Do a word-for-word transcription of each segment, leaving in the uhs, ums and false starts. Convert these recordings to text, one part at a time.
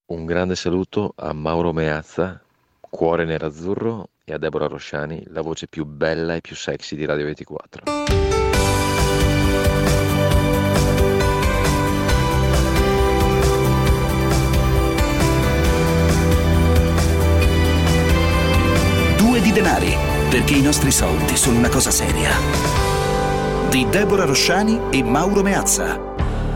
Un grande saluto a Mauro Meazza, cuore nerazzurro, e a Deborah Rosciani, la voce più bella e più sexy di Radio ventiquattro. Due di denari, perché i nostri soldi sono una cosa seria. Di Deborah Rosciani e Mauro Meazza.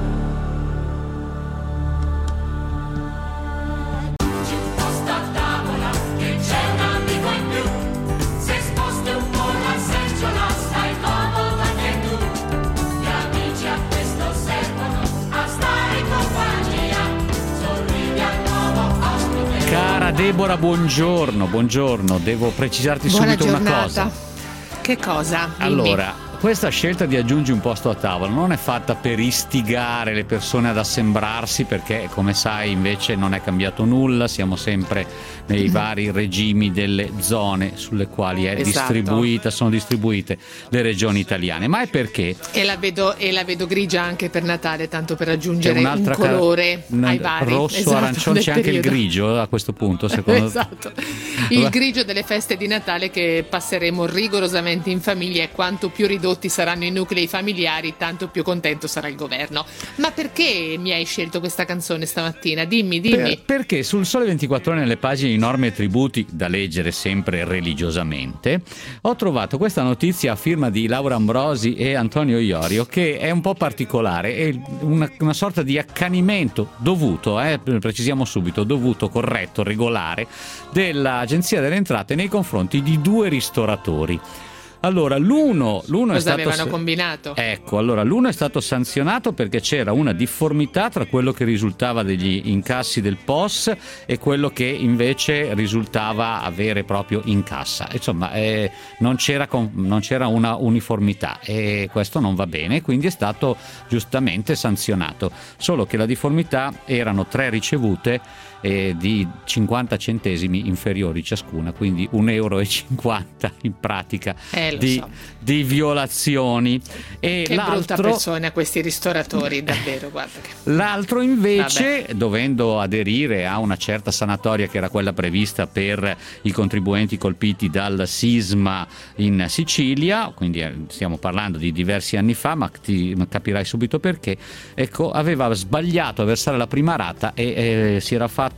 Deborah, buongiorno, buongiorno. Devo precisarti Buona subito giornata. una cosa. Che cosa? Dimmi. Allora, questa scelta di aggiungi un posto a tavola non è fatta per istigare le persone ad assembrarsi, perché come sai invece non è cambiato nulla, siamo sempre nei vari regimi delle zone sulle quali è Esatto. distribuita, sono distribuite le regioni italiane, ma è perché E la vedo, e la vedo grigia anche per Natale, tanto per aggiungere c'è un un'altra colore ca- ai vari. rosso, Esatto, arancione, del c'è anche il periodo. grigio a questo punto, secondo Esatto. Il grigio delle feste di Natale che passeremo rigorosamente in famiglia, e quanto più ridotti saranno i nuclei familiari, tanto più contento sarà il governo. Ma perché mi hai scelto questa canzone stamattina? Dimmi, dimmi. Per, perché sul Sole ventiquattro Ore, nelle pagine di norme e tributi, da leggere sempre religiosamente, ho trovato questa notizia a firma di Laura Ambrosi e Antonio Iorio, che è un po' particolare, è una, una sorta di accanimento dovuto, eh, precisiamo subito, dovuto, corretto, regolare, dell'Agenzia delle Entrate nei confronti di due ristoratori. Allora, l'uno, l'uno Cosa è stato avevano combinato? Ecco, allora l'uno è stato sanzionato perché c'era una difformità tra quello che risultava degli incassi del P O S e quello che invece risultava avere proprio in cassa. Insomma, eh, non c'era con, non c'era una uniformità, e questo non va bene, quindi è stato giustamente sanzionato. Solo che la difformità erano tre ricevute eh, di cinquanta centesimi inferiori ciascuna, quindi un euro e cinquanta in pratica. Eh, lo Di, so. di violazioni. E Che l'altro, brutta persona questi ristoratori, davvero, guarda che... l'altro invece, Vabbè. dovendo aderire a una certa sanatoria che era quella prevista per i contribuenti colpiti dal sisma in Sicilia, quindi stiamo parlando di diversi anni fa, ma ti capirai subito perché, ecco, aveva sbagliato a versare la prima rata e eh, si era fatto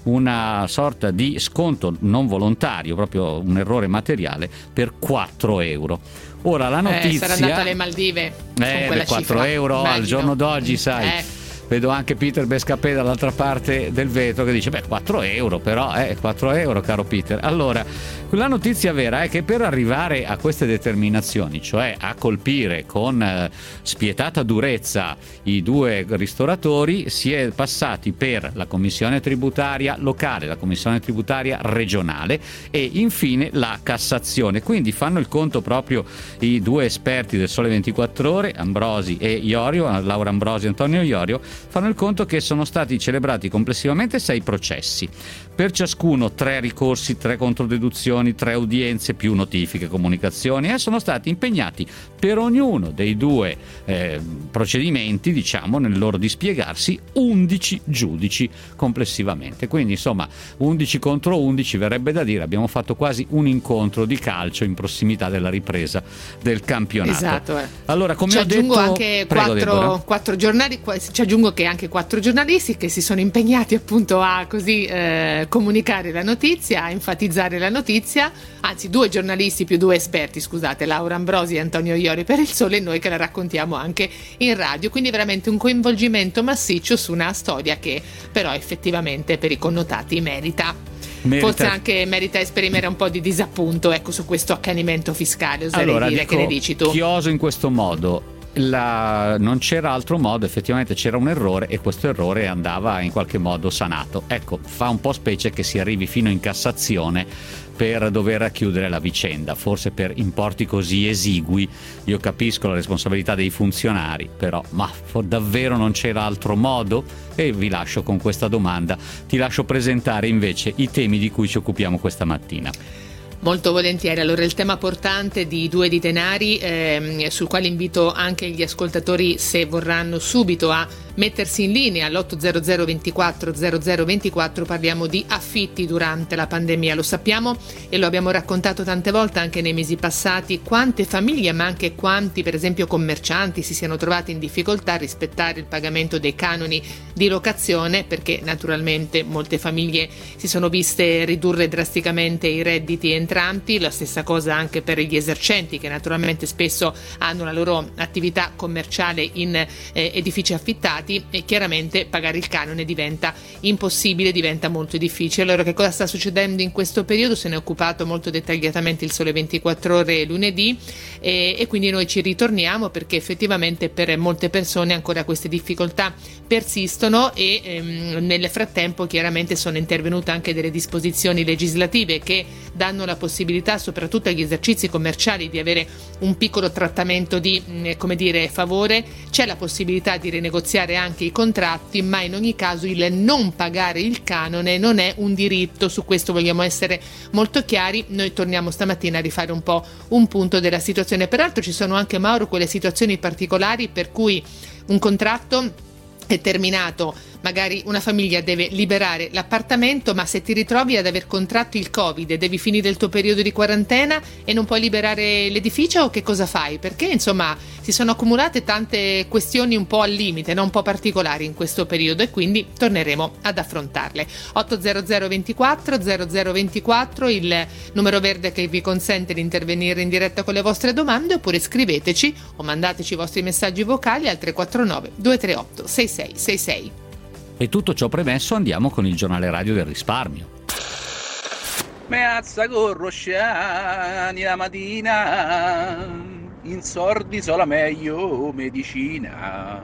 una sorta di sconto non volontario, proprio un errore materiale, per quattro euro. Ora la notizia, Eh, sarà andata alle Maldive con eh, quella beh, quattro cifra, euro al immagino. giorno d'oggi, sai. Eh. Vedo anche Peter Bescapè dall'altra parte del vetro che dice: beh, quattro euro, però, eh, quattro euro, caro Peter. Allora, la notizia vera è che per arrivare a queste determinazioni, cioè a colpire con eh, spietata durezza i due ristoratori, si è passati per la commissione tributaria locale, la commissione tributaria regionale e infine la Cassazione. Quindi fanno il conto proprio i due esperti del Sole ventiquattro Ore, Ambrosi e Iorio, Laura Ambrosi e Antonio Iorio, fanno il conto che sono stati celebrati complessivamente sei processi, per ciascuno tre ricorsi, tre controdeduzioni, tre udienze più notifiche, comunicazioni, e sono stati impegnati per ognuno dei due eh, procedimenti, diciamo, nel loro dispiegarsi, undici giudici complessivamente. Quindi insomma undici contro undici verrebbe da dire, abbiamo fatto quasi un incontro di calcio in prossimità della ripresa del campionato. Esatto, eh. Allora, come ci ho aggiungo detto, anche prego, quattro, Deborah. quattro giornali, ci aggiungo che anche quattro giornalisti che si sono impegnati appunto a così eh, comunicare la notizia, a enfatizzare la notizia, anzi due giornalisti più due esperti, scusate, Laura Ambrosi e Antonio Iorio per Il Sole, e noi che la raccontiamo anche in radio, quindi veramente un coinvolgimento massiccio su una storia che però effettivamente per i connotati merita. Merita. Forse anche merita esprimere un po' di disappunto, ecco, su questo accanimento fiscale, oserei Allora, dire. dico, Che ne dici tu? chioso in questo modo. La, non c'era altro modo, effettivamente c'era un errore e questo errore andava in qualche modo sanato. Ecco, fa un po' specie che si arrivi fino in Cassazione per dover chiudere la vicenda, forse per importi così esigui. Io capisco la responsabilità dei funzionari, però ma davvero non c'era altro modo? E vi lascio con questa domanda, ti lascio presentare invece i temi di cui ci occupiamo questa mattina. Molto volentieri. Allora, il tema portante di Due di denari, ehm, sul quale invito anche gli ascoltatori, se vorranno, subito a mettersi in linea all'otto zero zero ventiquattro zero zero ventiquattro. Parliamo di affitti durante la pandemia. Lo sappiamo e lo abbiamo raccontato tante volte anche nei mesi passati, quante famiglie ma anche quanti per esempio commercianti si siano trovati in difficoltà a rispettare il pagamento dei canoni di locazione, perché naturalmente molte famiglie si sono viste ridurre drasticamente i redditi entranti. La stessa cosa anche per gli esercenti, che naturalmente spesso hanno la loro attività commerciale in eh, edifici affittati, e chiaramente pagare il canone diventa impossibile, diventa molto difficile. Allora, che cosa sta succedendo in questo periodo? Se ne è occupato molto dettagliatamente il Sole ventiquattro Ore lunedì, e, e quindi noi ci ritorniamo, perché effettivamente per molte persone ancora queste difficoltà persistono e ehm, nel frattempo chiaramente sono intervenute anche delle disposizioni legislative che danno la possibilità soprattutto agli esercizi commerciali di avere un piccolo trattamento di mh, come dire favore. C'è la possibilità di rinegoziare anche i contratti, ma in ogni caso il non pagare il canone non è un diritto. Su questo vogliamo essere molto chiari. Noi torniamo stamattina a rifare un po' un punto della situazione. Peraltro ci sono anche, Mauro, quelle situazioni particolari per cui un contratto è terminato, magari una famiglia deve liberare l'appartamento, ma se ti ritrovi ad aver contratto il Covid e devi finire il tuo periodo di quarantena e non puoi liberare l'edificio, che cosa fai? Perché insomma si sono accumulate tante questioni un po' al limite, no? Un po' particolari in questo periodo, e quindi torneremo ad affrontarle. otto zero zero ventiquattro zero zero ventiquattro il numero verde che vi consente di intervenire in diretta con le vostre domande, oppure scriveteci o mandateci i vostri messaggi vocali al tre quattro nove due tre otto sei sei sei sei. E tutto ciò premesso, andiamo con il giornale radio del risparmio. Meazza con Rosciani la mattina, in sordi sola meglio medicina.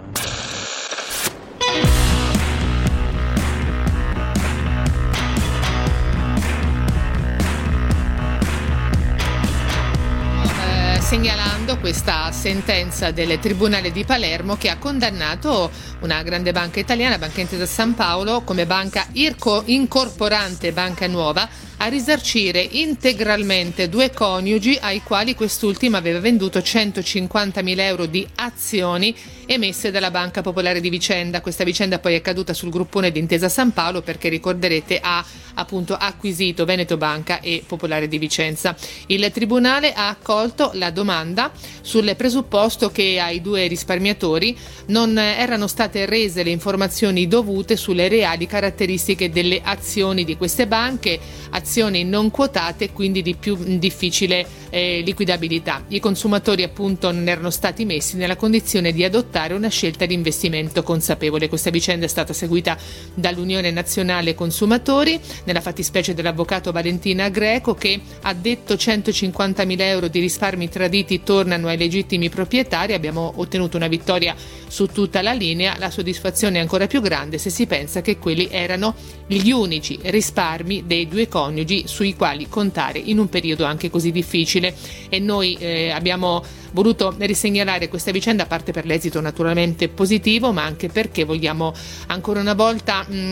Segnalando questa sentenza del Tribunale di Palermo che ha condannato una grande banca italiana, Banca Intesa San Paolo, come banca irco- incorporante Banca Nuova, a risarcire integralmente due coniugi ai quali quest'ultima aveva venduto centocinquantamila euro di azioni emesse dalla Banca Popolare di Vicenza. Questa vicenda poi è caduta sul gruppone di Intesa San Paolo, perché ricorderete ha appunto acquisito Veneto Banca e Popolare di Vicenza. Il Tribunale ha accolto la domanda sul presupposto che ai due risparmiatori non erano state rese le informazioni dovute sulle reali caratteristiche delle azioni di queste banche, azioni non quotate, quindi di più difficile eh, liquidabilità. I consumatori appunto non erano stati messi nella condizione di adottare una scelta di investimento consapevole. Questa vicenda è stata seguita dall'Unione Nazionale Consumatori, nella fattispecie dell'avvocato Valentina Greco, che ha detto centocinquantamila euro di risparmi traditi tornano ai legittimi proprietari. Abbiamo ottenuto una vittoria su tutta la linea. La soddisfazione è ancora più grande se si pensa che quelli erano gli unici risparmi dei due coniugi sui quali contare in un periodo anche così difficile. E noi eh, abbiamo voluto risegnalare questa vicenda, a parte per l'esito naturalmente positivo, ma anche perché vogliamo ancora una volta mh,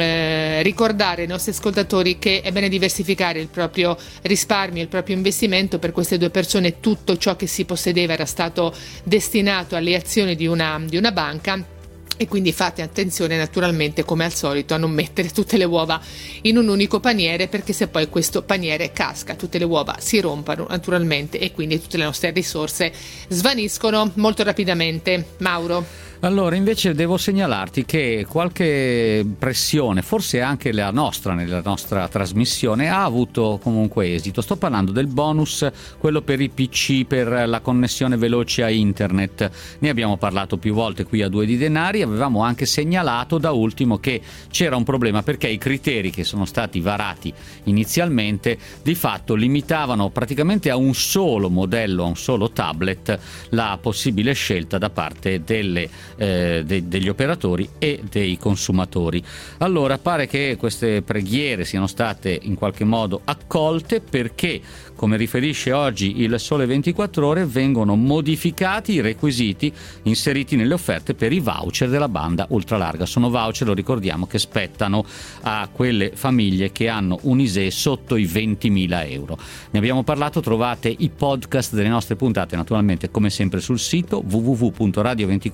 eh, ricordare ai nostri ascoltatori che è bene diversificare il proprio risparmio, il proprio investimento. Per queste due persone tutto ciò che si possedeva era stato destinato alle azioni di una, di una banca. E quindi fate attenzione naturalmente, come al solito, a non mettere tutte le uova in un unico paniere, perché se poi questo paniere casca tutte le uova si rompono naturalmente e quindi tutte le nostre risorse svaniscono molto rapidamente. Mauro? Allora, invece devo segnalarti che qualche pressione, forse anche la nostra, nella nostra trasmissione, ha avuto comunque esito. Sto parlando del bonus, quello per i P C, per la connessione veloce a internet. Ne abbiamo parlato più volte qui a Due di Denari. Avevamo anche segnalato da ultimo che c'era un problema, perché i criteri che sono stati varati inizialmente di fatto limitavano praticamente a un solo modello, a un solo tablet, la possibile scelta da parte delle Eh, de- degli operatori e dei consumatori. Allora pare che queste preghiere siano state in qualche modo accolte, perché, come riferisce oggi il Sole ventiquattro Ore, vengono modificati i requisiti inseriti nelle offerte per i voucher della banda ultralarga. Sono voucher, lo ricordiamo, che spettano a quelle famiglie che hanno un I S E E sotto i ventimila euro. Ne abbiamo parlato, trovate i podcast delle nostre puntate naturalmente come sempre sul sito w w w punto radio ventiquattro punto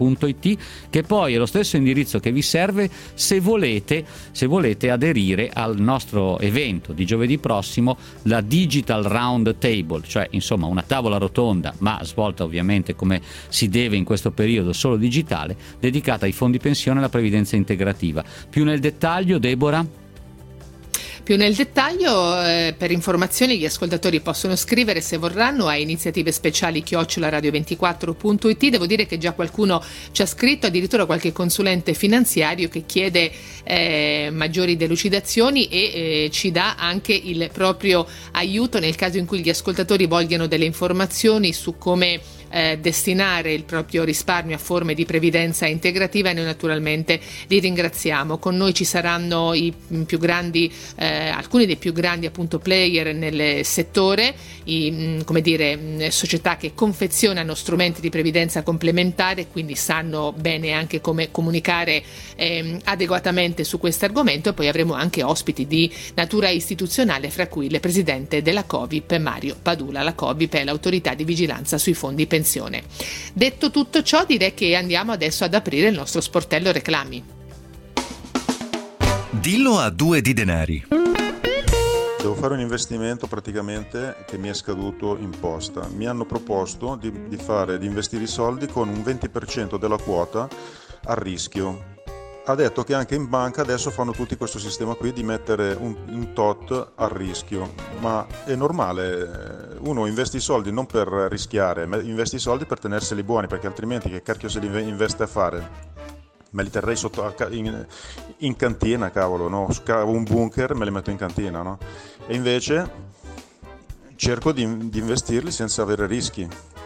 punto it, che poi è lo stesso indirizzo che vi serve se volete, se volete aderire al nostro evento di giovedì prossimo, la Digital Round Table, cioè insomma una tavola rotonda, ma svolta ovviamente come si deve in questo periodo solo digitale, dedicata ai fondi pensione e alla previdenza integrativa. Più nel dettaglio, Deborah? Più nel dettaglio, eh, per informazioni gli ascoltatori possono scrivere se vorranno a iniziative speciali chiocciola radio ventiquattro punto it. Devo dire che già qualcuno ci ha scritto, addirittura qualche consulente finanziario che chiede eh, maggiori delucidazioni e eh, ci dà anche il proprio aiuto nel caso in cui gli ascoltatori vogliano delle informazioni su come Eh, destinare il proprio risparmio a forme di previdenza integrativa, e noi naturalmente li ringraziamo. Con noi ci saranno i più grandi, eh, alcuni dei più grandi appunto player nel settore, i, come dire, società che confezionano strumenti di previdenza complementare, quindi sanno bene anche come comunicare eh, adeguatamente su questo argomento. E poi avremo anche ospiti di natura istituzionale, fra cui il presidente della Covip, Mario Padula. La Covip è l'autorità di vigilanza sui fondi pensione. Detto tutto ciò, direi che andiamo adesso ad aprire il nostro sportello reclami. Dillo a due di denari. Devo fare un investimento praticamente che mi è scaduto in posta. Mi hanno proposto di, di fare di investire i soldi con un venti per cento della quota a rischio. Ha detto che anche in banca adesso fanno tutti questo sistema qui di mettere un, un tot a rischio, ma è normale, uno investe i soldi non per rischiare, ma investe i soldi per tenerseli buoni, perché altrimenti che cacchio se li investe a fare? Me li terrei sotto in, in cantina, cavolo, no? Scavo un bunker, me li metto in cantina, no? E invece cerco di, di investirli senza avere rischi.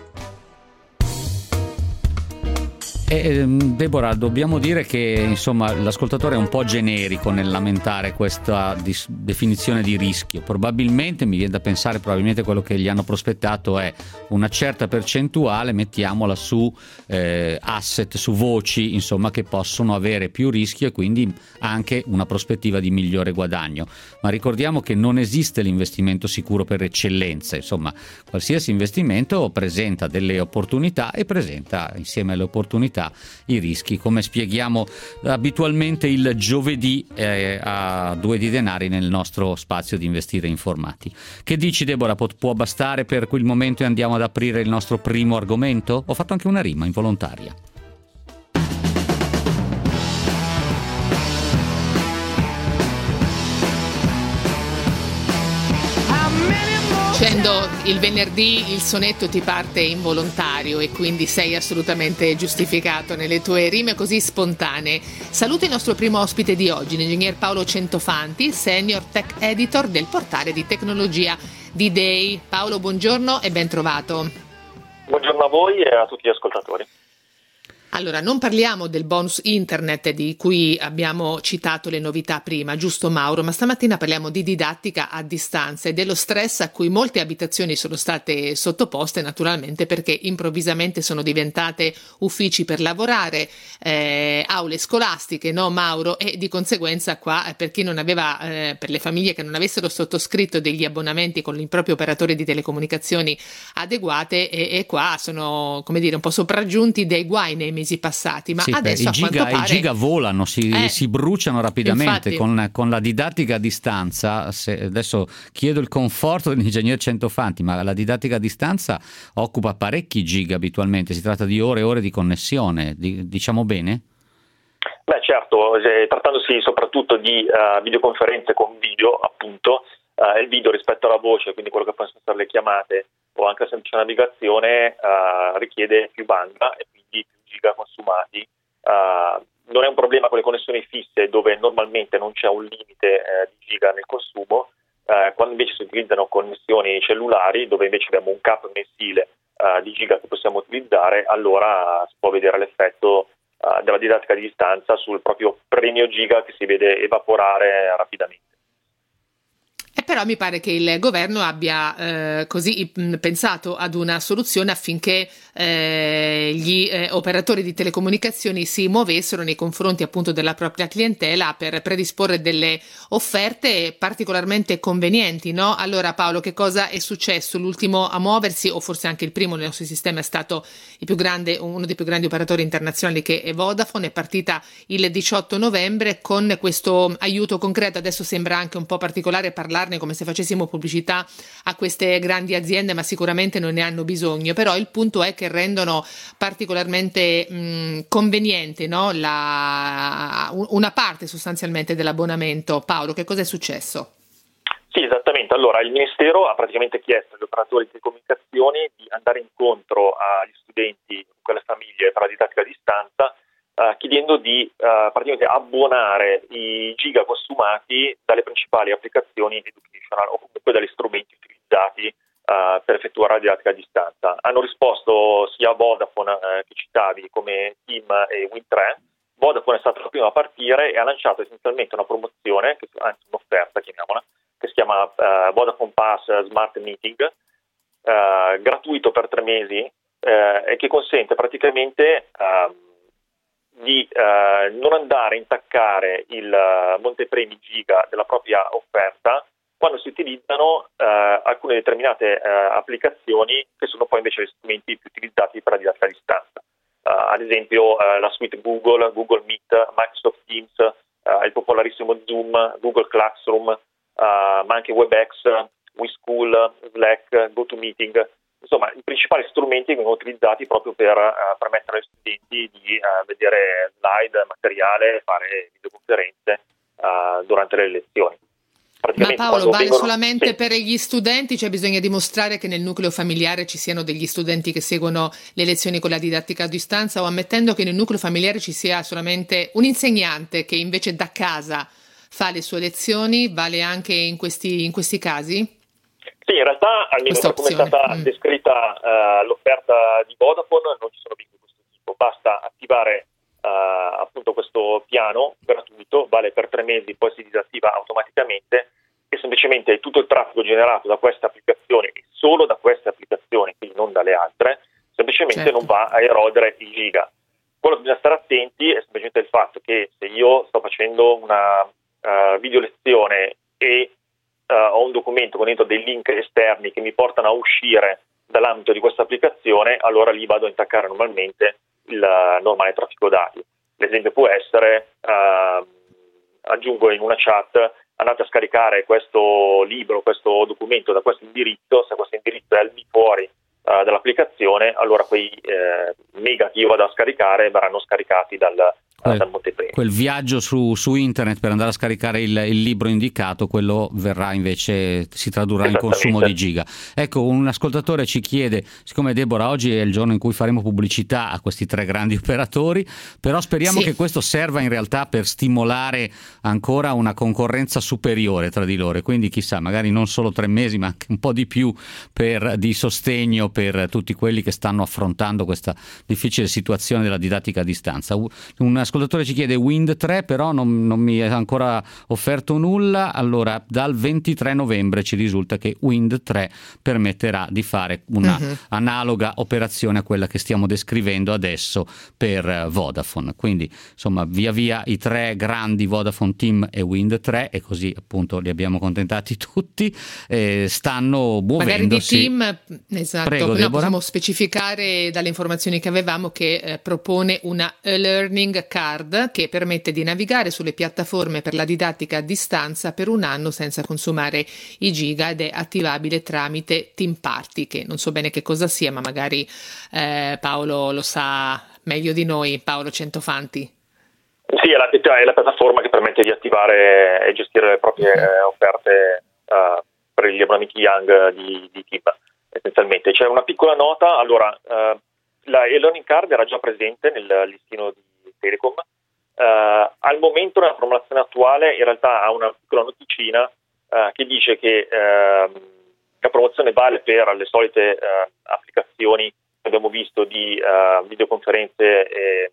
Eh, Deborah, dobbiamo dire che insomma l'ascoltatore è un po' generico nel lamentare questa dis- definizione di rischio. Probabilmente, mi viene da pensare, probabilmente quello che gli hanno prospettato è una certa percentuale, mettiamola su eh, asset, su voci, insomma, che possono avere più rischio e quindi anche una prospettiva di migliore guadagno. Ma ricordiamo che non esiste l'investimento sicuro per eccellenza, insomma, qualsiasi investimento presenta delle opportunità e presenta insieme alle opportunità i rischi, come spieghiamo abitualmente il giovedì eh, a Due di Denari nel nostro spazio di Investire Informati. Che dici, Deborah? Pu- può bastare per quel momento e andiamo ad aprire il nostro primo argomento? Ho fatto anche una rima involontaria. Dicendo il venerdì il sonetto ti parte involontario e quindi sei assolutamente giustificato nelle tue rime così spontanee. Saluto il nostro primo ospite di oggi, l'ingegner Paolo Centofanti, senior tech editor del portale di tecnologia D-Day. Paolo, buongiorno e ben trovato. Buongiorno a voi e a tutti gli ascoltatori. Allora, non parliamo del bonus internet di cui abbiamo citato le novità prima, giusto Mauro? Ma stamattina parliamo di didattica a distanza e dello stress a cui molte abitazioni sono state sottoposte, naturalmente perché improvvisamente sono diventate uffici per lavorare, eh, aule scolastiche, no Mauro? E di conseguenza qua, per chi non aveva, eh, per le famiglie che non avessero sottoscritto degli abbonamenti con il proprio operatore di telecomunicazioni adeguate, e, e qua sono, come dire, un po' sopraggiunti dei guai nei mesi passati, ma sì, adesso i giga, pare... i giga volano, si, eh, si bruciano rapidamente con, con la didattica a distanza. Se, adesso chiedo il conforto dell'ingegner Centofanti, ma la didattica a distanza occupa parecchi giga abitualmente, si tratta di ore e ore di connessione, di, diciamo bene? Beh certo, eh, trattandosi soprattutto di uh, videoconferenze con video, appunto, uh, il video rispetto alla voce, quindi quello che possono essere le chiamate o anche la semplice navigazione, uh, richiede più banda e quindi più giga consumati. Uh, non è un problema con le connessioni fisse, dove normalmente non c'è un limite eh, di giga nel consumo, uh, quando invece si utilizzano connessioni cellulari, dove invece abbiamo un cap mensile uh, di giga che possiamo utilizzare, allora uh, si può vedere l'effetto uh, della didattica di distanza sul proprio premio giga che si vede evaporare rapidamente. E però mi pare che il governo abbia eh, così mh, pensato ad una soluzione affinché eh, gli eh, operatori di telecomunicazioni si muovessero nei confronti appunto della propria clientela per predisporre delle offerte particolarmente convenienti, no? Allora Paolo, che cosa è successo? L'ultimo a muoversi, o forse anche il primo nel nostro sistema, è stato il più grande, uno dei più grandi operatori internazionali, che è Vodafone. È partita il diciotto novembre con questo aiuto concreto. Adesso sembra anche un po' particolare parlarne come se facessimo pubblicità a queste grandi aziende, ma sicuramente non ne hanno bisogno. Però il punto è che rendono particolarmente mh, conveniente, no? La, una parte sostanzialmente dell'abbonamento. Paolo, che cosa è successo? Sì, esattamente. Allora, il Ministero ha praticamente chiesto agli operatori di telecomunicazioni di andare incontro agli studenti, alle famiglie, per la didattica a distanza, Uh, chiedendo di uh, praticamente abbonare i giga consumati dalle principali applicazioni educational o comunque dagli strumenti utilizzati uh, per effettuare la didattica a distanza. Hanno risposto sia Vodafone uh, che citavi, come Team e Wind tre. Vodafone è stata la prima a partire e ha lanciato essenzialmente una promozione, che, anzi un'offerta chiamiamola, che si chiama uh, Vodafone Pass Smart Meeting, uh, gratuito per tre mesi uh, e che consente praticamente uh, di eh, non andare a intaccare il uh, montepremi giga della propria offerta quando si utilizzano eh, alcune determinate eh, applicazioni che sono poi invece gli strumenti più utilizzati per la didattica a distanza. Uh, ad esempio uh, la suite Google, Google Meet, Microsoft Teams, uh, il popolarissimo Zoom, Google Classroom, uh, ma anche WebEx, WeSchool, Slack, GoToMeeting. Insomma, i principali strumenti vengono utilizzati proprio per uh, permettere agli studenti di uh, vedere slide, materiale, fare videoconferenze uh, durante le lezioni. Ma Paolo, vale vengono... solamente sì. per gli studenti? Cioè bisogna dimostrare che nel nucleo familiare ci siano degli studenti che seguono le lezioni con la didattica a distanza, o ammettendo che nel nucleo familiare ci sia solamente un insegnante che invece da casa fa le sue lezioni, vale anche in questi, in questi casi? Sì, in realtà, almeno per come è stata mm. descritta uh, l'offerta di Vodafone, non ci sono vincoli di questo tipo. Basta attivare uh, appunto questo piano gratuito, vale per tre mesi, poi si disattiva automaticamente, e semplicemente tutto il traffico generato da queste applicazioni, e solo da queste applicazioni, quindi non dalle altre, semplicemente certo. non va a erodere i giga. Quello che bisogna stare attenti è semplicemente il fatto che se io sto facendo una uh, video lezione e Uh, ho un documento con dentro dei link esterni che mi portano a uscire dall'ambito di questa applicazione, allora lì vado a intaccare normalmente il uh, normale traffico dati. L'esempio può essere, uh, aggiungo in una chat, andate a scaricare questo libro, questo documento da questo indirizzo. Se questo indirizzo è al di fuori uh, dell'applicazione, allora quei eh, mega che io vado a scaricare verranno scaricati dal Quel, quel viaggio su, su internet per andare a scaricare il, il libro indicato, quello verrà invece, si tradurrà in consumo di giga. Ecco, un ascoltatore ci chiede, siccome Deborah oggi è il giorno in cui faremo pubblicità a questi tre grandi operatori, però speriamo sì. che questo serva in realtà per stimolare ancora una concorrenza superiore tra di loro, quindi chissà, magari non solo tre mesi ma anche un po' di più per, di sostegno per tutti quelli che stanno affrontando questa difficile situazione della didattica a distanza. Un ascoltatore ci chiede Wind tre, però non, non mi è ancora offerto nulla. Allora, dal ventitré novembre ci risulta che Wind tre permetterà di fare una uh-huh. analoga operazione a quella che stiamo descrivendo adesso per Vodafone. Quindi, insomma, via via i tre grandi, Vodafone, Team e Wind tre, e così appunto li abbiamo contentati tutti, eh, stanno muovendosi. Magari di Team, esatto. Prego, no, possiamo specificare dalle informazioni che avevamo che eh, propone una e-learning card che permette di navigare sulle piattaforme per la didattica a distanza per un anno senza consumare i giga, ed è attivabile tramite Team Party, che non so bene che cosa sia, ma magari eh, Paolo lo sa meglio di noi. Paolo Centofanti. Sì, è la, è la piattaforma che permette di attivare e gestire le proprie eh, offerte uh, per gli abbonamenti Young di, di Team. Essenzialmente c'è una piccola nota. Allora, uh, la e-learning card era già presente nel listino di Telecom. Uh, al momento, nella formulazione attuale, in realtà ha una piccola noticina uh, che dice che uh, la promozione vale per le solite uh, applicazioni che abbiamo visto di uh, videoconferenze e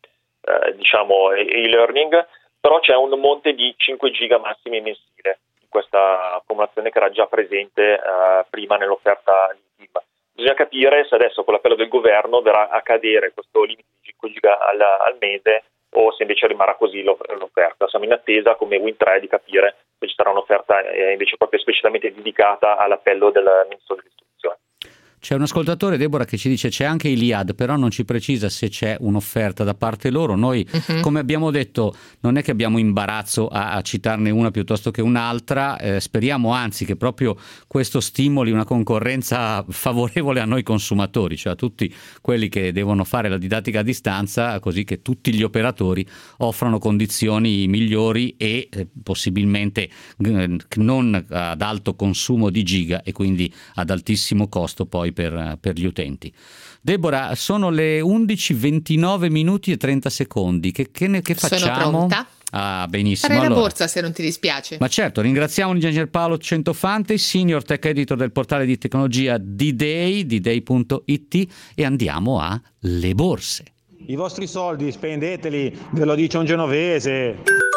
uh, diciamo e-learning, però c'è un monte di cinque giga massimi mensile in questa formulazione un'informazione che era già presente uh, prima nell'offerta di TIM. Bisogna capire se adesso con l'appello del governo verrà a cadere questo limite di cinque giga al, al mese o se invece rimarrà così l'offerta. Siamo in attesa come Wind tre di capire se ci sarà un'offerta eh, invece proprio esplicitamente dedicata all'appello del Ministro dell'Istruzione. C'è un ascoltatore, Deborah, che ci dice c'è anche Iliad, però non ci precisa se c'è un'offerta da parte loro. Noi, uh-huh. come abbiamo detto, non è che abbiamo imbarazzo a, a citarne una piuttosto che un'altra, eh, speriamo anzi che proprio questo stimoli una concorrenza favorevole a noi consumatori, cioè a tutti quelli che devono fare la didattica a distanza, così che tutti gli operatori offrano condizioni migliori e eh, possibilmente eh, non ad alto consumo di giga e quindi ad altissimo costo poi Per, per gli utenti. Deborah, sono le undici ventinove minuti e trenta secondi. Che, che, ne, che facciamo? Sono pronta. Ah, benissimo. Farei allora, la borsa se non ti dispiace. Ma certo, ringraziamo Gian Pierpaolo Centofanti, senior tech editor del portale di tecnologia D-Day, d day punto it, e andiamo a Le Borse. I vostri soldi spendeteli, ve lo dice un genovese.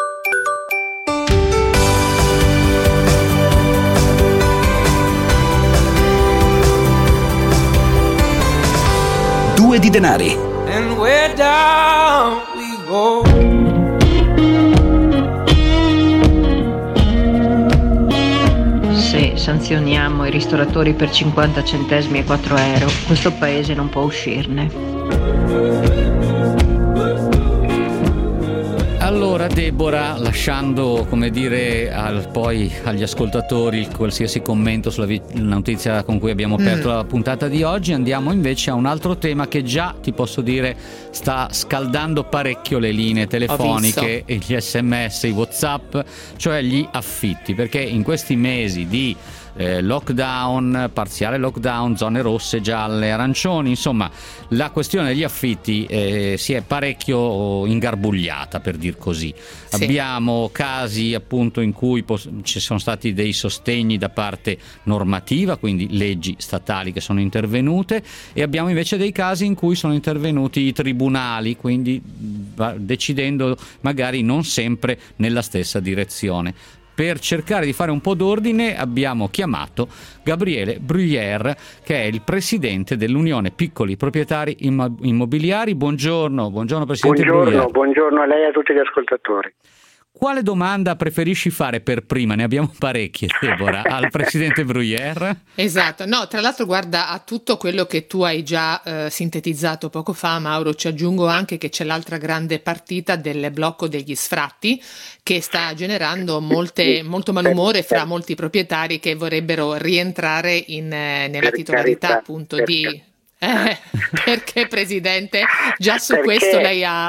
Due di denari. And where down we go. Se sanzioniamo i ristoratori per cinquanta centesimi e quattro euro, questo paese non può uscirne. Allora Deborah, lasciando come dire al, poi agli ascoltatori qualsiasi commento sulla vi- notizia con cui abbiamo aperto mm. la puntata di oggi, andiamo invece a un altro tema che già ti posso dire sta scaldando parecchio le linee telefoniche e gli sms, i WhatsApp, cioè gli affitti, perché in questi mesi di Eh, lockdown, parziale lockdown, zone rosse, gialle, arancioni, insomma la questione degli affitti eh, si è parecchio ingarbugliata, per dir così. Sì. Abbiamo casi appunto in cui pos- ci sono stati dei sostegni da parte normativa, quindi leggi statali che sono intervenute, e abbiamo invece dei casi in cui sono intervenuti i tribunali, quindi va- decidendo magari non sempre nella stessa direzione. Per cercare di fare un po' d'ordine abbiamo chiamato Gabriele Bruyère, che è il presidente dell'Unione Piccoli Proprietari Immobiliari. Buongiorno, buongiorno Presidente buongiorno, Bruyère. Buongiorno a lei e a tutti gli ascoltatori. Quale domanda preferisci fare per prima? Ne abbiamo parecchie, Deborah, al Presidente Bruyère. Esatto, no, tra l'altro guarda, a tutto quello che tu hai già eh, sintetizzato poco fa, Mauro, ci aggiungo anche che c'è l'altra grande partita del blocco degli sfratti che sta generando molte, molto malumore fra molti proprietari che vorrebbero rientrare in, eh, nella titolarità appunto di... Eh, perché Presidente? Già su perché... questo lei ha...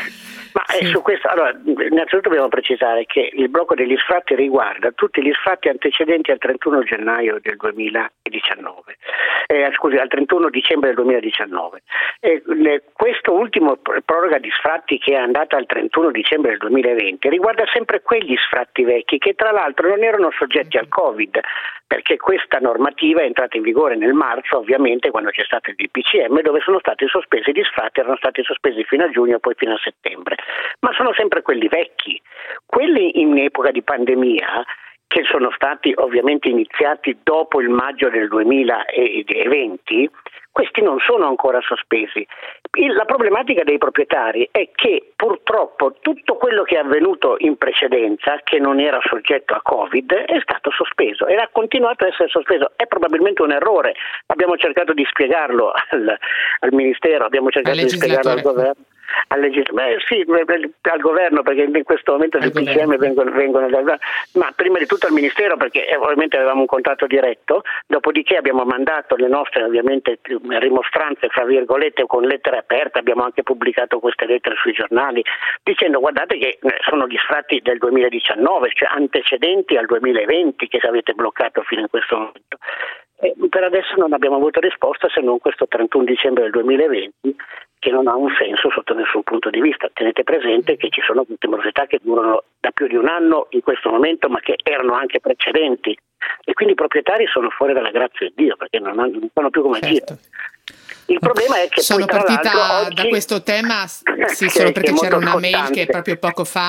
Ma sì. su questo, allora, innanzitutto dobbiamo precisare che il blocco degli sfratti riguarda tutti gli sfratti antecedenti al trentuno gennaio del duemiladiciannove, eh, scusi, al trentuno dicembre del duemiladiciannove. Eh, le, questo ultimo proroga di sfratti che è andata al trentuno dicembre del duemilaventi riguarda sempre quegli sfratti vecchi che tra l'altro non erano soggetti al Covid, perché questa normativa è entrata in vigore nel marzo, ovviamente, quando c'è stato il D P C M, dove sono stati sospesi gli sfratti, erano stati sospesi fino a giugno e poi fino a settembre. Ma sono sempre quelli vecchi. Quelli in epoca di pandemia, che sono stati ovviamente iniziati dopo il maggio del duemilaventi, questi non sono ancora sospesi. La problematica dei proprietari è che purtroppo tutto quello che è avvenuto in precedenza, che non era soggetto a Covid, è stato sospeso e ha continuato a essere sospeso. È probabilmente un errore. Abbiamo cercato di spiegarlo al, al Ministero, abbiamo cercato di spiegarlo al governo. Al, legis- beh, sì, al governo, perché in questo momento i P C M vengono, vengono da, ma prima di tutto al Ministero, perché ovviamente avevamo un contatto diretto, dopodiché abbiamo mandato le nostre ovviamente rimostranze fra virgolette con lettere aperte, abbiamo anche pubblicato queste lettere sui giornali dicendo guardate che sono gli sfratti del duemiladiciannove, cioè antecedenti al duemilaventi, che avete bloccato fino in questo momento. E per adesso non abbiamo avuto risposta se non questo trentuno dicembre del duemilaventi, che non ha un senso sotto nessun punto di vista. Tenete presente che ci sono tutte morosità che durano da più di un anno in questo momento, ma che erano anche precedenti, e quindi i proprietari sono fuori dalla grazia di Dio, perché non, hanno, non sanno più come agire. Certo. Il problema è che sono poi, tra partita oggi, da questo tema sì, che, solo perché c'era una scottante. mail che proprio poco fa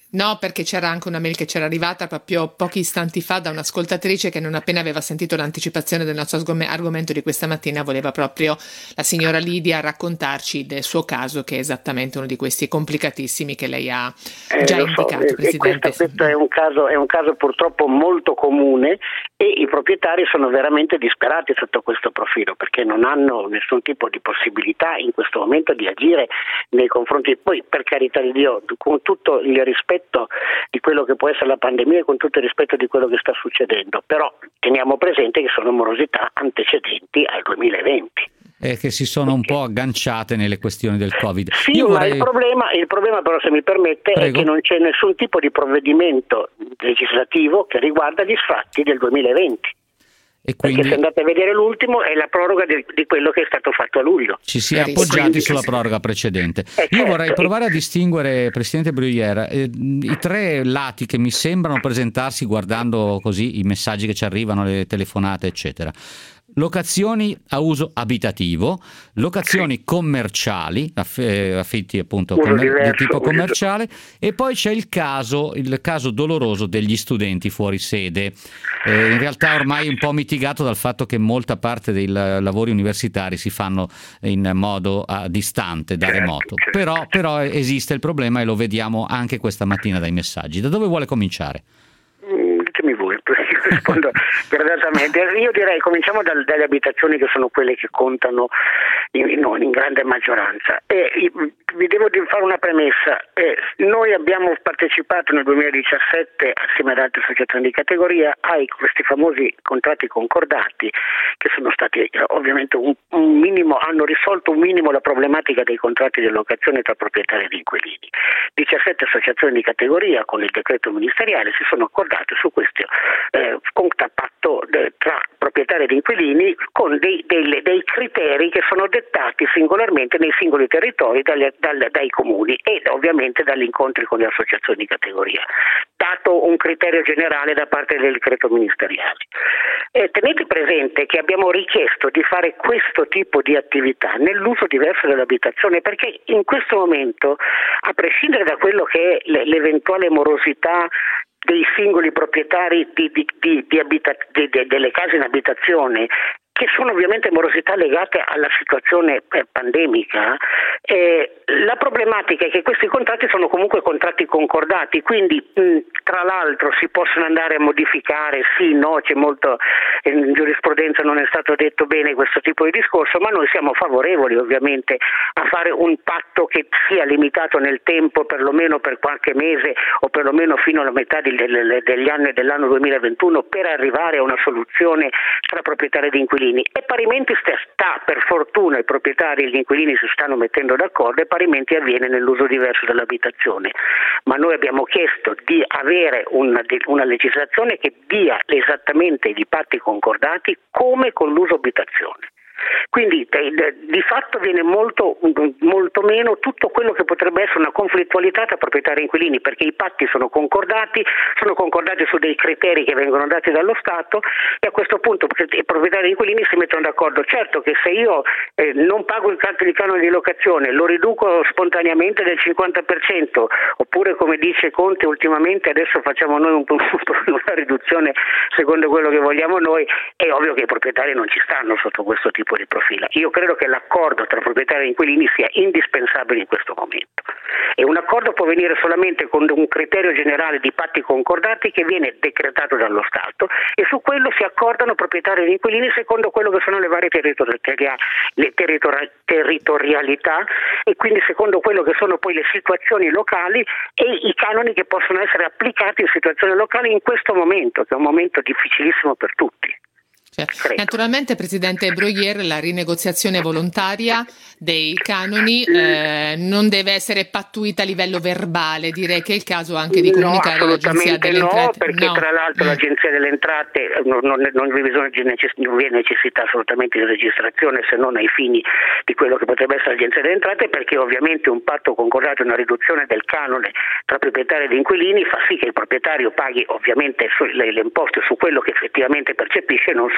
No, perché c'era anche una mail che c'era arrivata proprio pochi istanti fa da un'ascoltatrice che non appena aveva sentito l'anticipazione del nostro argomento di questa mattina voleva proprio la signora Lidia raccontarci del suo caso, che è esattamente uno di questi complicatissimi che lei ha eh, già so, indicato, eh, Presidente. Questo, questo è un caso, è un caso purtroppo molto comune e i proprietari sono veramente disperati sotto questo profilo, perché non hanno nessun tipo di possibilità in questo momento di agire nei confronti. Poi, per carità di Dio, con tutto il rispetto di quello che può essere la pandemia e con tutto il rispetto di quello che sta succedendo, però teniamo presente che sono morosità antecedenti al duemilaventi. E che si sono un po' agganciate nelle questioni del Covid. Sì, Io ma vorrei... il problema, il problema però, se mi permette, Prego. è che non c'è nessun tipo di provvedimento legislativo che riguarda gli sfratti del duemilaventi. E quindi, perché se andate a vedere l'ultimo è la proroga di, di quello che è stato fatto a luglio. Ci si è appoggiati quindi, sulla proroga precedente. Eh, Io certo. vorrei provare a distinguere, Presidente Bruguière, eh, i tre lati che mi sembrano presentarsi guardando così i messaggi che ci arrivano, le telefonate, eccetera. Locazioni a uso abitativo, locazioni commerciali, affitti appunto commer- di tipo commerciale, e poi c'è il caso, il caso doloroso degli studenti fuori sede, eh, in realtà ormai un po' mitigato dal fatto che molta parte dei lavori universitari si fanno in modo a distante, da remoto, però, però esiste il problema e lo vediamo anche questa mattina dai messaggi. Da dove vuole cominciare? Ditemi voi, io rispondo gradatamente. Io direi cominciamo dal, dalle abitazioni, che sono quelle che contano in, in, in grande maggioranza. E vi devo fare una premessa. Eh, noi abbiamo partecipato nel duemiladiciassette assieme ad altre associazioni di categoria a questi famosi contratti concordati, che sono stati eh, ovviamente un, un minimo, hanno risolto un minimo la problematica dei contratti di locazione tra proprietari ed inquilini. diciassette associazioni di categoria con il decreto ministeriale si sono accordate su questo eh, contratto de, tra proprietari ed inquilini con dei, dei, dei criteri che sono dettati singolarmente nei singoli territori dalle, dalle, dai comuni e ovviamente dagli incontri con le associazioni di categoria, dato un criterio generale da parte del decreto ministeriale. E tenete presente che abbiamo richiesto di fare questo tipo di attività nell'uso diverso dell'abitazione, perché in questo momento, a prescindere da quello che è l'eventuale morosità dei singoli proprietari di, di, di, di abita- di, di, delle case in abitazione, che sono ovviamente morosità legate alla situazione eh, pandemica, eh, la problematica è che questi contratti sono comunque contratti concordati, quindi mh, tra l'altro si possono andare a modificare, sì, no, c'è molto, in giurisprudenza non è stato detto bene questo tipo di discorso, ma noi siamo favorevoli ovviamente a fare un patto che sia limitato nel tempo, perlomeno per qualche mese o perlomeno fino alla metà di, de, degli anni dell'anno duemilaventuno, per arrivare a una soluzione tra proprietari ed inquilini. E parimenti sta, per fortuna, i proprietari e gli inquilini si stanno mettendo d'accordo e parimenti avviene nell'uso diverso dell'abitazione. Ma noi abbiamo chiesto di avere una, una legislazione che dia esattamente i patti concordati come con l'uso abitazione. Quindi di fatto viene molto, molto meno tutto quello che potrebbe essere una conflittualità tra proprietari e inquilini, perché i patti sono concordati, sono concordati su dei criteri che vengono dati dallo Stato e a questo punto i proprietari e inquilini si mettono d'accordo. Certo che se io eh, non pago il canone di locazione, lo riduco spontaneamente del cinquanta per cento, oppure come dice Conte ultimamente adesso facciamo noi un, una riduzione secondo quello che vogliamo noi, è ovvio che i proprietari non ci stanno sotto questo tipo di profila. Io credo che l'accordo tra proprietari e inquilini sia indispensabile in questo momento e un accordo può venire solamente con un criterio generale di patti concordati che viene decretato dallo Stato e su quello si accordano proprietari ed inquilini secondo quello che sono le varie territori- le territori- territorialità e quindi secondo quello che sono poi le situazioni locali e i canoni che possono essere applicati in situazioni locali in questo momento, che è un momento difficilissimo per tutti. Cioè, naturalmente, Presidente Bruguière, la rinegoziazione volontaria dei canoni eh, non deve essere pattuita a livello verbale, direi che è il caso anche di comunicare no, all'Agenzia delle no, Entrate. Perché no, perché tra l'altro mm. l'Agenzia delle Entrate non, non, non, vi bisogna, non vi è necessità assolutamente di registrazione se non ai fini di quello che potrebbe essere l'Agenzia delle Entrate, perché ovviamente un patto concordato, una riduzione del canone tra proprietari ed inquilini fa sì che il proprietario paghi ovviamente su, le, le imposte su quello che effettivamente percepisce e non su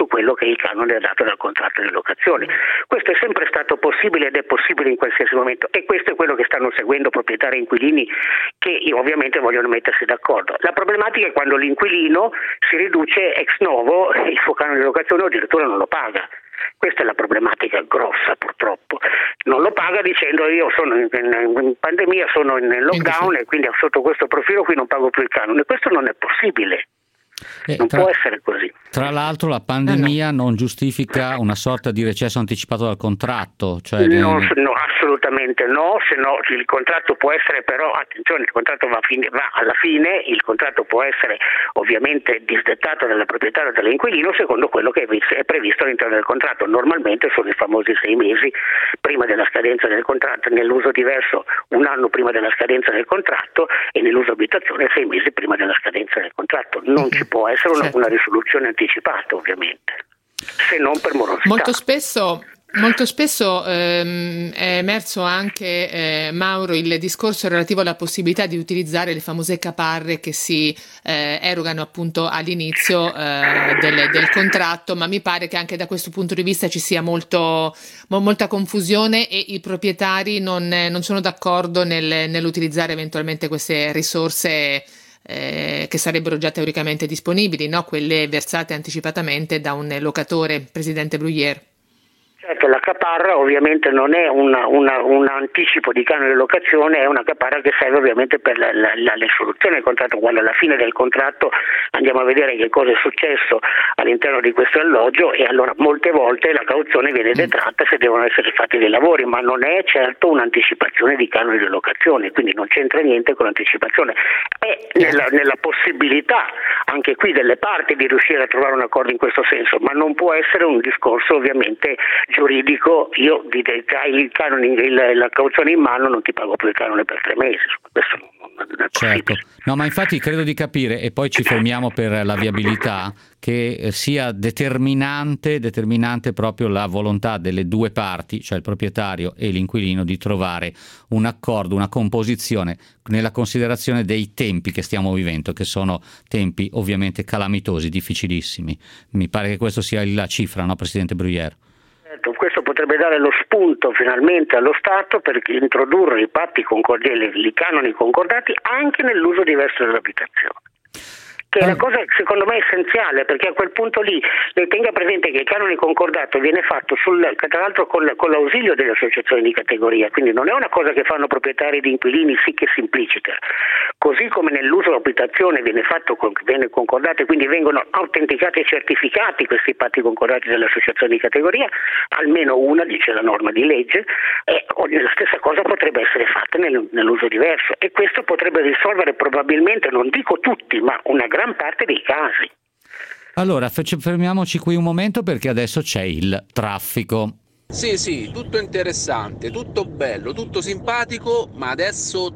quello che è il canone dato dal contratto di locazione. Questo è sempre stato possibile ed è possibile in qualsiasi momento, e questo è quello che stanno seguendo proprietari e inquilini che ovviamente vogliono mettersi d'accordo. La problematica è quando l'inquilino si riduce ex novo il suo canone di locazione o addirittura non lo paga. Questa è la problematica grossa, purtroppo. Non lo paga dicendo io sono in, in pandemia, sono in lockdown e quindi sotto questo profilo qui non pago più il canone. Questo non è possibile. Eh, non tra, può essere così. Tra l'altro la pandemia eh no. non giustifica una sorta di recesso anticipato dal contratto? Cioè no, le... no, assolutamente no, se no il contratto può essere, però attenzione, il contratto va, fine, va alla fine, il contratto può essere ovviamente disdettato dalla proprietaria o dall'inquilino secondo quello che è previsto all'interno del contratto. Normalmente sono i famosi sei mesi prima della scadenza del contratto, nell'uso diverso un anno prima della scadenza del contratto e nell'uso abitazione sei mesi prima della scadenza del contratto. Non ci può essere una, una risoluzione anticipata, ovviamente, se non per morosità. Molto spesso Molto spesso ehm, è emerso anche, eh, Mauro, il discorso relativo alla possibilità di utilizzare le famose caparre che si eh, erogano appunto all'inizio eh, del, del contratto, ma mi pare che anche da questo punto di vista ci sia molto, mo, molta confusione e i proprietari non, non sono d'accordo nel, nell'utilizzare eventualmente queste risorse eh, che sarebbero già teoricamente disponibili, no? Quelle versate anticipatamente da un locatore, presidente Bruguière. Certo, la caparra ovviamente non è una, una, un anticipo di canone di locazione, è una caparra che serve ovviamente per la, la, la risoluzione del contratto. Quando alla fine del contratto andiamo a vedere che cosa è successo all'interno di questo alloggio, e allora molte volte la cauzione viene detratta se devono essere fatti dei lavori, ma non è certo un'anticipazione di canone di locazione, quindi non c'entra niente con l'anticipazione. È nella, nella possibilità anche qui delle parti di riuscire a trovare un accordo in questo senso, ma non può essere un discorso ovviamente giuridico. Io di il canone, il, la cauzione in mano, non ti pago più il canone per tre mesi. Questo non, non è certo. No, ma infatti credo di capire, e poi ci fermiamo per la viabilità, che sia determinante, determinante proprio la volontà delle due parti, cioè il proprietario e l'inquilino, di trovare un accordo, una composizione nella considerazione dei tempi che stiamo vivendo, che sono tempi ovviamente calamitosi, difficilissimi. Mi pare che questo sia la cifra, no, Presidente Bruguière? Questo potrebbe dare lo spunto finalmente allo Stato per introdurre i patti concordati, i canoni concordati anche nell'uso diverso dell'abitazione, che è una cosa secondo me essenziale, perché a quel punto lì lei tenga presente che il canone concordato viene fatto sul, tra l'altro con, con l'ausilio delle associazioni di categoria, quindi non è una cosa che fanno proprietari di inquilini sic e simpliciter, così come nell'uso dell'abitazione viene fatto, viene concordato e quindi vengono autenticati e certificati questi patti concordati dalle associazioni di categoria, almeno una, dice la norma di legge, e la stessa cosa potrebbe essere fatta nel, nell'uso diverso, e questo potrebbe risolvere probabilmente, non dico tutti, ma una gran parte dei casi. Allora, fermiamoci qui un momento, perché adesso c'è il traffico. Sì, sì, tutto interessante, tutto bello, tutto simpatico, ma adesso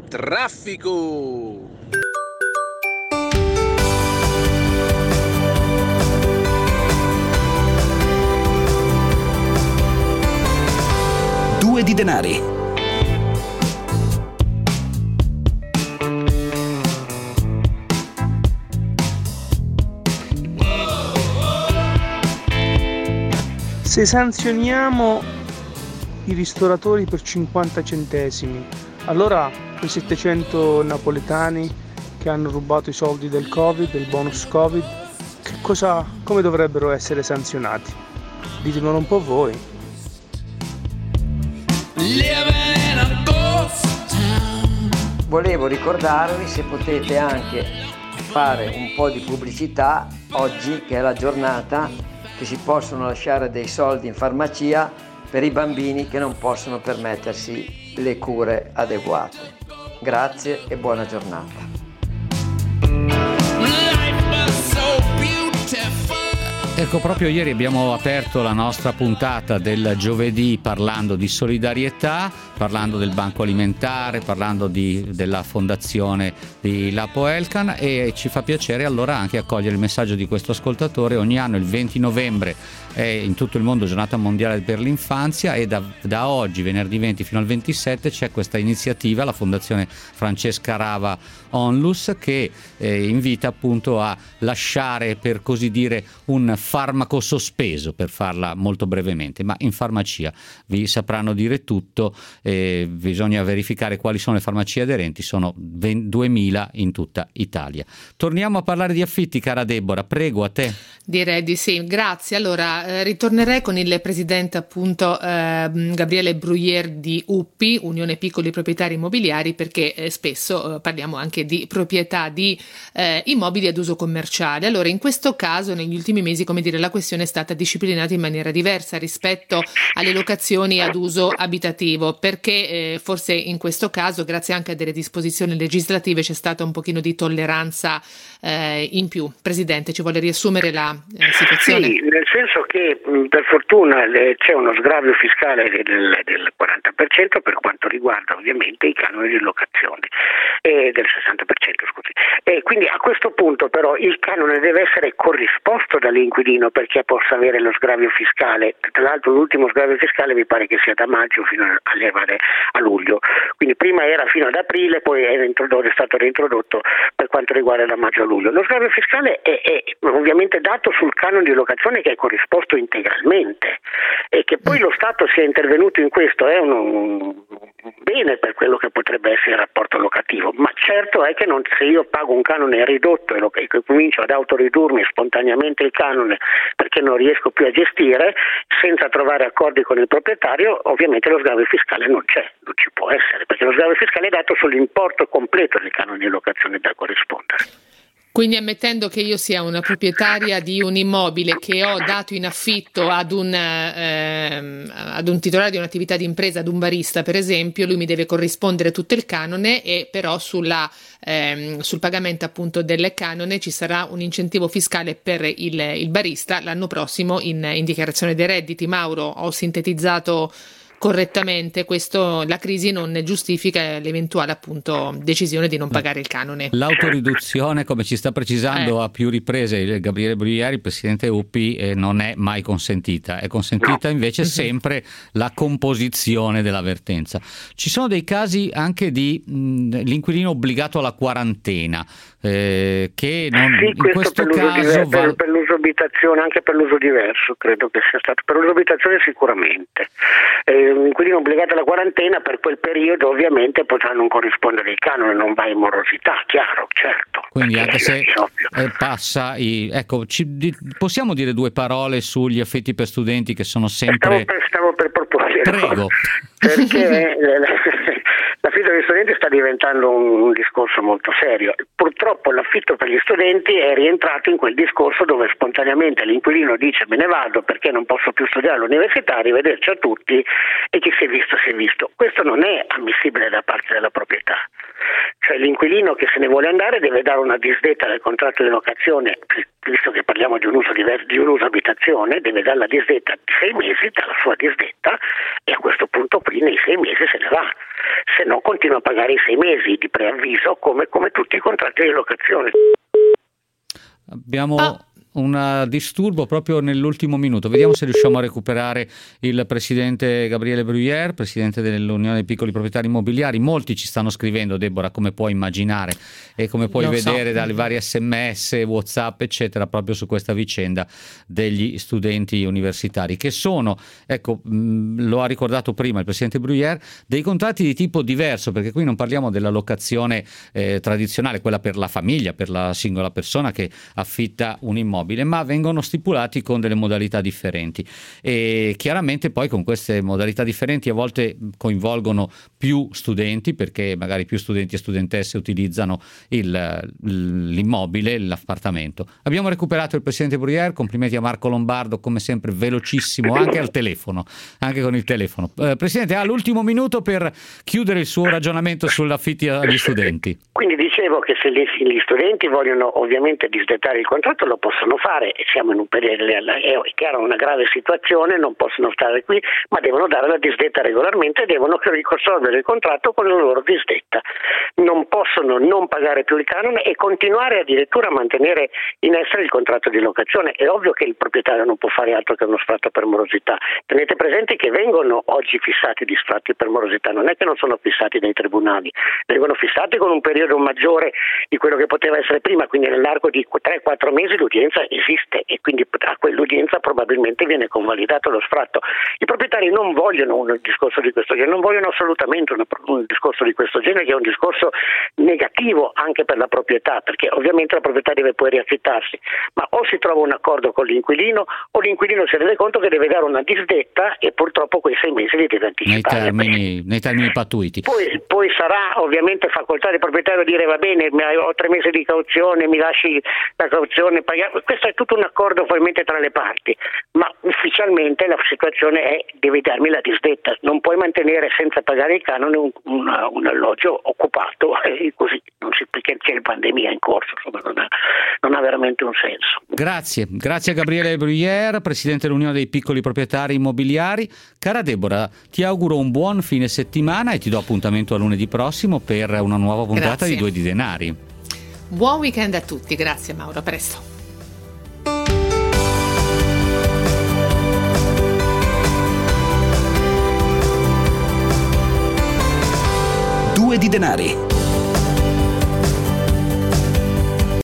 traffico! Due di denari. Se sanzioniamo i ristoratori per cinquanta centesimi, allora quei settecento napoletani che hanno rubato i soldi del Covid, del bonus Covid, che cosa, come dovrebbero essere sanzionati? Ditemelo un po' voi. Volevo ricordarvi, se potete anche fare un po' di pubblicità oggi, che è la giornata che si possono lasciare dei soldi in farmacia per i bambini che non possono permettersi le cure adeguate. Grazie e buona giornata. Ecco, proprio ieri abbiamo aperto la nostra puntata del giovedì parlando di solidarietà, parlando del banco alimentare, parlando di, della fondazione di Lapo Elkan, e ci fa piacere allora anche accogliere il messaggio di questo ascoltatore. Ogni anno il venti novembre è in tutto il mondo giornata mondiale per l'infanzia, e da, da oggi, venerdì venti fino al ventisette, c'è questa iniziativa, la Fondazione Francesca Rava Onlus, che eh, invita appunto a lasciare, per così dire, un farmaco sospeso, per farla molto brevemente, ma in farmacia vi sapranno dire tutto. Eh, bisogna verificare quali sono le farmacie aderenti, sono duemila in tutta Italia. Torniamo a parlare di affitti, cara Deborah, prego, a te. Direi di sì, grazie. Allora eh, ritornerei con il presidente appunto eh, Gabriele Bruyer di U P I, Unione Piccoli Proprietari Immobiliari, perché eh, spesso eh, parliamo anche di proprietà di eh, immobili ad uso commerciale. Allora, in questo caso negli ultimi mesi, come dire, la questione è stata disciplinata in maniera diversa rispetto alle locazioni ad uso abitativo, perché eh, forse in questo caso, grazie anche a delle disposizioni legislative, c'è stata un pochino di tolleranza eh, in più. Presidente, ci vuole riassumere la eh, situazione? Sì, nel senso che mh, per fortuna le, c'è uno sgravio fiscale del, del quaranta per cento per quanto riguarda ovviamente i canoni di locazione, e del sessanta per cento, scusi. E quindi a questo punto però il canone deve essere corrisposto dall'inquilino perché possa avere lo sgravio fiscale. Tra l'altro l'ultimo sgravio fiscale mi pare che sia da maggio fino a, a luglio, quindi prima era fino ad aprile, poi è, è stato reintrodotto per quanto riguarda da maggio a luglio. Lo sgravio fiscale è, è ovviamente dato sul canone di locazione, che è corrisposto integralmente, e che poi lo Stato sia intervenuto in questo è un, un bene per quello che potrebbe essere il rapporto locativo, ma certo è che non, se io pago un canone ridotto e, lo, e comincio ad autoridurmi spontaneamente il canone perché non riesco più a gestire senza trovare accordi con il proprietario, ovviamente lo sgravio fiscale non c'è, non ci può essere, perché lo sgravio fiscale è dato sull'importo completo del canone di locazione da corrispondere. Quindi, ammettendo che io sia una proprietaria di un immobile che ho dato in affitto ad un, ehm, ad un titolare di un'attività di impresa, ad un barista per esempio, lui mi deve corrispondere tutto il canone, e però sulla, ehm, sul pagamento appunto del canone ci sarà un incentivo fiscale per il, il barista l'anno prossimo in, in dichiarazione dei redditi. Mauro, ho sintetizzato correttamente questo? La crisi non giustifica l'eventuale appunto decisione di non pagare il canone. L'autoriduzione, come ci sta precisando eh. a più riprese il Gabriele Bruyer, il presidente U P I, eh, non è mai consentita, è consentita invece sempre la composizione dell'avvertenza. Ci sono dei casi anche di mh, l'inquilino obbligato alla quarantena, eh, che non, sì, in questo, questo per caso l'uso, va... per, per l'uso abitazione, anche per l'uso diverso credo che sia stato, per l'uso abitazione sicuramente. Eh, un inquilino obbligato alla quarantena per quel periodo ovviamente potrà non corrispondere il canone, non va in morosità, chiaro, certo. Quindi anche se eh, passa i, ecco, ci, di, possiamo dire due parole sugli affitti per studenti, che sono sempre... Stavo per, stavo per proporre. Prego. Perché l'affitto per gli studenti sta diventando un, un discorso molto serio. Purtroppo l'affitto per gli studenti è rientrato in quel discorso dove spontaneamente l'inquilino dice me ne vado perché non posso più studiare all'università, arrivederci a tutti, e chi si è visto si è visto. Questo non è ammissibile da parte della proprietà. Cioè l'inquilino che se ne vuole andare deve dare una disdetta del contratto di locazione, visto che parliamo di un uso diverso, di un uso abitazione, deve dare la disdetta di sei mesi dalla sua disdetta, e a questo punto qui nei sei mesi se ne va, se no continua a pagare i sei mesi di preavviso come, come tutti i contratti di locazione. Abbiamo ah. un disturbo proprio nell'ultimo minuto, vediamo se riusciamo a recuperare il presidente Gabriele Bruyer, presidente dell'Unione dei Piccoli Proprietari Immobiliari. Molti ci stanno scrivendo, Deborah, come puoi immaginare e come puoi Lo vedere so. dalle varie sms, whatsapp eccetera, proprio su questa vicenda degli studenti universitari, che sono, ecco, mh, lo ha ricordato prima il presidente Bruyer, dei contratti di tipo diverso, perché qui non parliamo della locazione eh, tradizionale, quella per la famiglia, per la singola persona che affitta un immobile, ma vengono stipulati con delle modalità differenti, e chiaramente poi con queste modalità differenti a volte coinvolgono più studenti, perché magari più studenti e studentesse utilizzano il, l'immobile, l'appartamento. Abbiamo recuperato il presidente Bruyer, complimenti a Marco Lombardo, come sempre velocissimo anche al telefono, anche con il telefono. Eh, presidente, ha l'ultimo minuto per chiudere il suo ragionamento sull'affitti agli studenti. Quindi dicevo che se gli studenti vogliono ovviamente disdettare il contratto lo possono possono fare, siamo in un periodo, è chiaro, una grave situazione, non possono stare qui, ma devono dare la disdetta regolarmente e devono risolvere il contratto con la loro disdetta. Non possono non pagare più il canone e continuare addirittura a mantenere in essere il contratto di locazione. È ovvio che il proprietario non può fare altro che uno sfratto per morosità. Tenete presente che vengono oggi fissati gli sfratti per morosità, non è che non sono fissati dai tribunali, vengono fissati con un periodo maggiore di quello che poteva essere prima, quindi nell'arco di tre quattro mesi l'udienza esiste e quindi a quell'udienza probabilmente viene convalidato lo sfratto. I proprietari non vogliono un discorso di questo genere, non vogliono assolutamente una, un discorso di questo genere, che è un discorso negativo anche per la proprietà, perché ovviamente la proprietà deve poi riaffittarsi, ma o si trova un accordo con l'inquilino o l'inquilino si rende conto che deve dare una disdetta e purtroppo quei sei mesi li deve anticipare. Nei termini, nei termini pattuiti. Poi, poi sarà ovviamente facoltà del proprietario dire va bene, ho tre mesi di cauzione, mi lasci la cauzione, pagare. Questo è tutto un accordo ovviamente tra le parti, ma ufficialmente la situazione è devi darmi la disdetta, non puoi mantenere senza pagare il canone un, un, un alloggio occupato e così, non si, perché c'è la pandemia in corso, insomma non ha, non ha veramente un senso. Grazie, grazie a Gabriele Bruyère, presidente dell'Unione dei piccoli proprietari immobiliari. Cara Deborah, ti auguro un buon fine settimana e ti do appuntamento a lunedì prossimo per una nuova puntata Grazie. di Due di Denari. Buon weekend a tutti, grazie Mauro, a presto. Due di Denari.